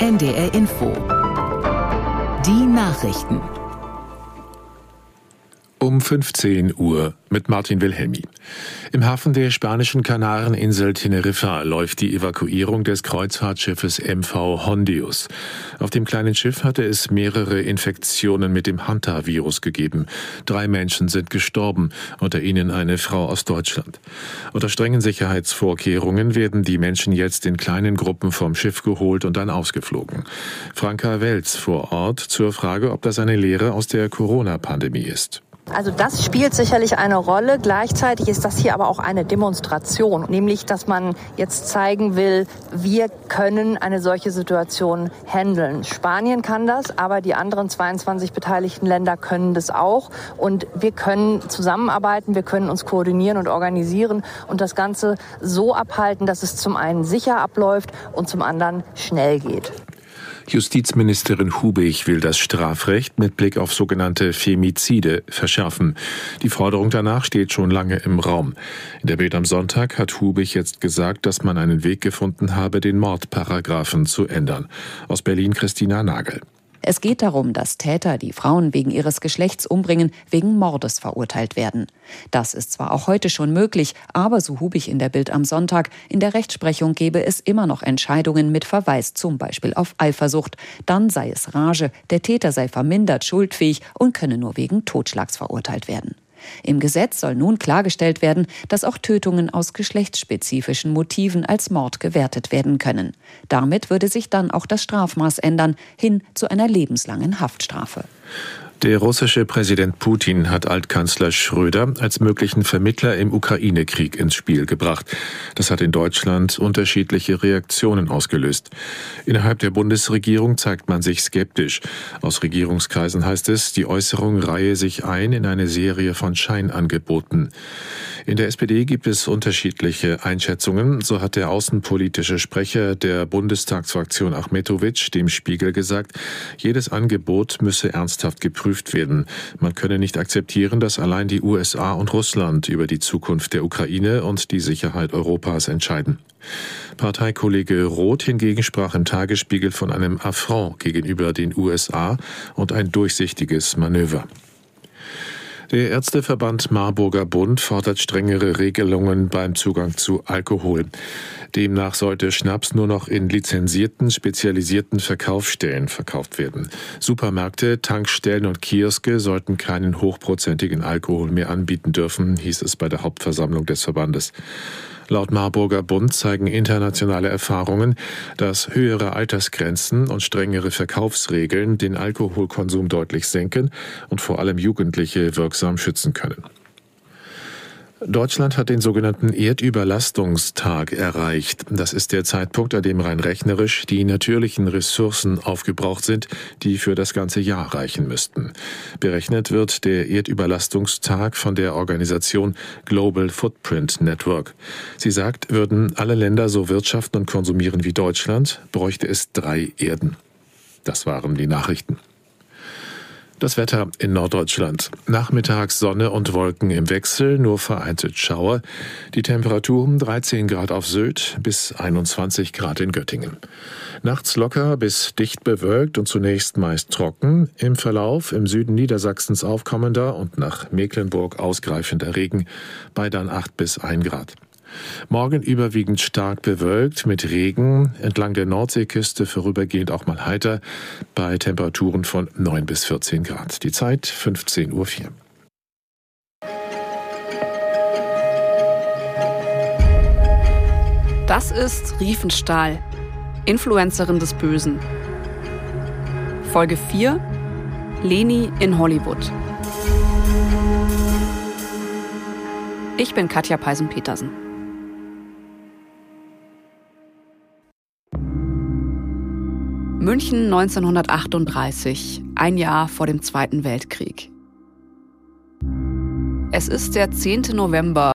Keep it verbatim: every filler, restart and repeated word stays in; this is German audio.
N D R Info. Die Nachrichten. Um fünfzehn Uhr mit Martin Wilhelmi. Im Hafen der spanischen Kanareninsel Teneriffa läuft die Evakuierung des Kreuzfahrtschiffes M V Hondius. Auf dem kleinen Schiff hatte es mehrere Infektionen mit dem Hantavirus gegeben. Drei Menschen sind gestorben, unter ihnen eine Frau aus Deutschland. Unter strengen Sicherheitsvorkehrungen werden die Menschen jetzt in kleinen Gruppen vom Schiff geholt und dann ausgeflogen. Franka Welz vor Ort zur Frage, ob das eine Lehre aus der Corona-Pandemie ist. Also das spielt sicherlich eine Rolle. Gleichzeitig ist das hier aber auch eine Demonstration, nämlich, dass man jetzt zeigen will, wir können eine solche Situation handeln. Spanien kann das, aber die anderen zweiundzwanzig beteiligten Länder können das auch. Und wir können zusammenarbeiten, wir können uns koordinieren und organisieren und das Ganze so abhalten, dass es zum einen sicher abläuft und zum anderen schnell geht. Justizministerin Hubig will das Strafrecht mit Blick auf sogenannte Femizide verschärfen. Die Forderung danach steht schon lange im Raum. In der Bild am Sonntag hat Hubig jetzt gesagt, dass man einen Weg gefunden habe, den Mordparagraphen zu ändern. Aus Berlin Christina Nagel. Es geht darum, dass Täter, die Frauen wegen ihres Geschlechts umbringen, wegen Mordes verurteilt werden. Das ist zwar auch heute schon möglich, aber so Hubig in der Bild am Sonntag, in der Rechtsprechung gebe es immer noch Entscheidungen mit Verweis zum Beispiel auf Eifersucht. Dann sei es Rage, der Täter sei vermindert schuldfähig und könne nur wegen Totschlags verurteilt werden. Im Gesetz soll nun klargestellt werden, dass auch Tötungen aus geschlechtsspezifischen Motiven als Mord gewertet werden können. Damit würde sich dann auch das Strafmaß ändern, hin zu einer lebenslangen Haftstrafe. Der russische Präsident Putin hat Altkanzler Schröder als möglichen Vermittler im Ukraine-Krieg ins Spiel gebracht. Das hat in Deutschland unterschiedliche Reaktionen ausgelöst. Innerhalb der Bundesregierung zeigt man sich skeptisch. Aus Regierungskreisen heißt es, die Äußerung reihe sich ein in eine Serie von Scheinangeboten. In der S P D gibt es unterschiedliche Einschätzungen. So hat der außenpolitische Sprecher der Bundestagsfraktion Achmetowitsch dem Spiegel gesagt, jedes Angebot müsse ernsthaft geprüft werden. Man könne nicht akzeptieren, dass allein die U S A und Russland über die Zukunft der Ukraine und die Sicherheit Europas entscheiden. Parteikollege Roth hingegen sprach im Tagesspiegel von einem Affront gegenüber den U S A und ein durchsichtiges Manöver. Der Ärzteverband Marburger Bund fordert strengere Regelungen beim Zugang zu Alkohol. Demnach sollte Schnaps nur noch in lizenzierten, spezialisierten Verkaufsstellen verkauft werden. Supermärkte, Tankstellen und Kioske sollten keinen hochprozentigen Alkohol mehr anbieten dürfen, hieß es bei der Hauptversammlung des Verbandes. Laut Marburger Bund zeigen internationale Erfahrungen, dass höhere Altersgrenzen und strengere Verkaufsregeln den Alkoholkonsum deutlich senken und vor allem Jugendliche wirksam schützen können. Deutschland hat den sogenannten Erdüberlastungstag erreicht. Das ist der Zeitpunkt, an dem rein rechnerisch die natürlichen Ressourcen aufgebraucht sind, die für das ganze Jahr reichen müssten. Berechnet wird der Erdüberlastungstag von der Organisation Global Footprint Network. Sie sagt, würden alle Länder so wirtschaften und konsumieren wie Deutschland, bräuchte es drei Erden. Das waren die Nachrichten. Das Wetter in Norddeutschland. Nachmittags Sonne und Wolken im Wechsel, nur vereinzelt Schauer. Die Temperaturen dreizehn Grad auf Sylt bis einundzwanzig Grad in Göttingen. Nachts locker bis dicht bewölkt und zunächst meist trocken. Im Verlauf im Süden Niedersachsens aufkommender und nach Mecklenburg ausgreifender Regen bei dann acht bis ein Grad. Morgen überwiegend stark bewölkt mit Regen, entlang der Nordseeküste vorübergehend auch mal heiter, bei Temperaturen von neun bis vierzehn Grad. Die Zeit fünfzehn Uhr vier. Das ist Riefenstahl, Influencerin des Bösen. Folge vier, Leni in Hollywood. Ich bin Katja Peisen-Petersen. München neunzehnhundertachtunddreißig, ein Jahr vor dem Zweiten Weltkrieg. Es ist der zehnte November